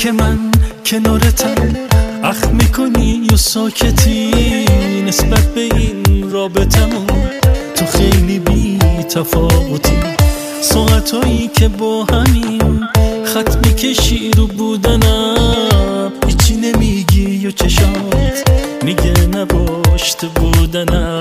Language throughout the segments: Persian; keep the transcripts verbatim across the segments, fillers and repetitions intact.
که من کنارتم اخ میکنی یا ساکتی نسبت به این رابطمون تو خیلی بی تفاوتی ساعتایی که با همین خط میکشی رو بودنم هیچی نمیگی یا چشات میگه نباشته بودنم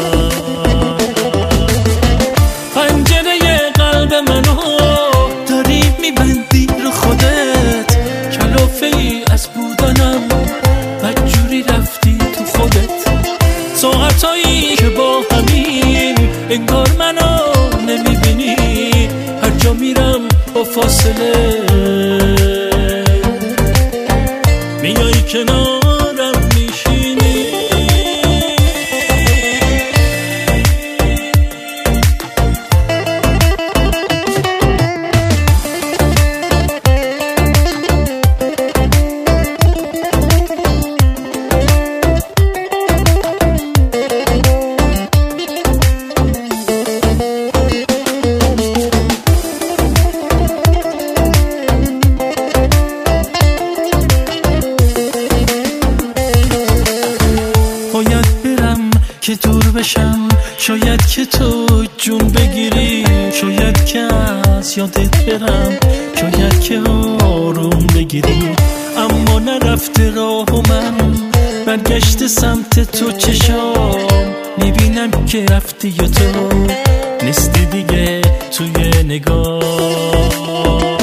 پنجره قلب منو داری میبندی رو خودت کلافه ای از بودنم بدجوری رفتی تو خودت ساعتایی که با همین انگار منو نمیبینی هر جا میرم با فاصله میای کنارم میشینی که دور بشم شاید که تو جون بگیری شاید که از یادت برم شاید که آروم بگیری اما نرفته راه و من برگشت سمت تو چشام میبینم که رفتی یا تو نیستی دیگه توی نگاه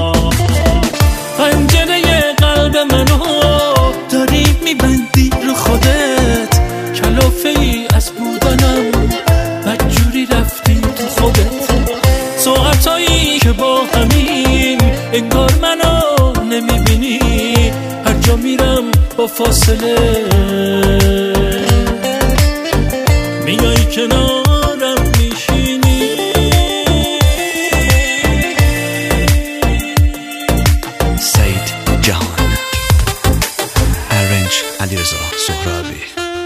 پنجره قلب منو داری میبندی رو خودت کلافه ای از بودنم بدجوری رفتی تو خودت ساعتایی که با همین انگار منو نمیبینی هر جا میرم با فاصله میای کنارم میشینی سعید جهان ارنج علیرضا سهرابی